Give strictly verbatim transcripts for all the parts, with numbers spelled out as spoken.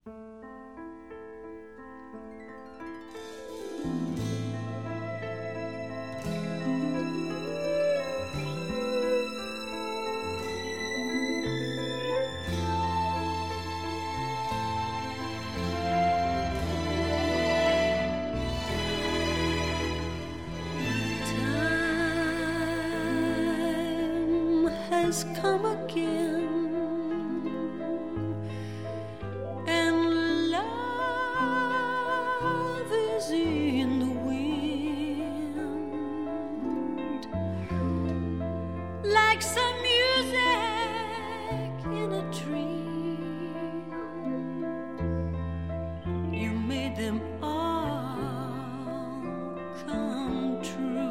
Has come again, and love is in the wind, like some music in a dream. You made them all come true.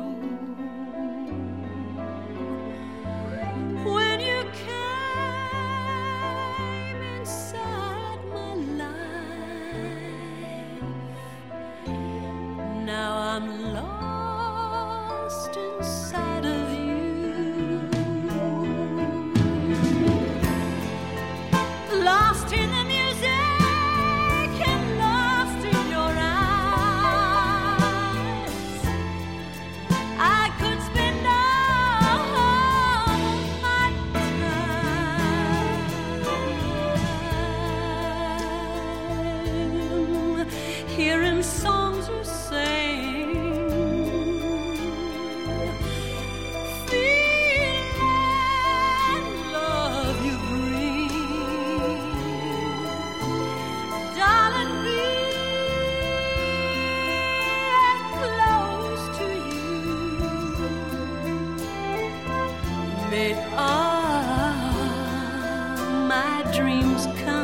When you came inside my life, now I'm lost inside of you, lost in the music and lost in your eyes. I could spend all my time hearing songs you sing, feeling love you bring. Darling, be close to you. May all my dreams come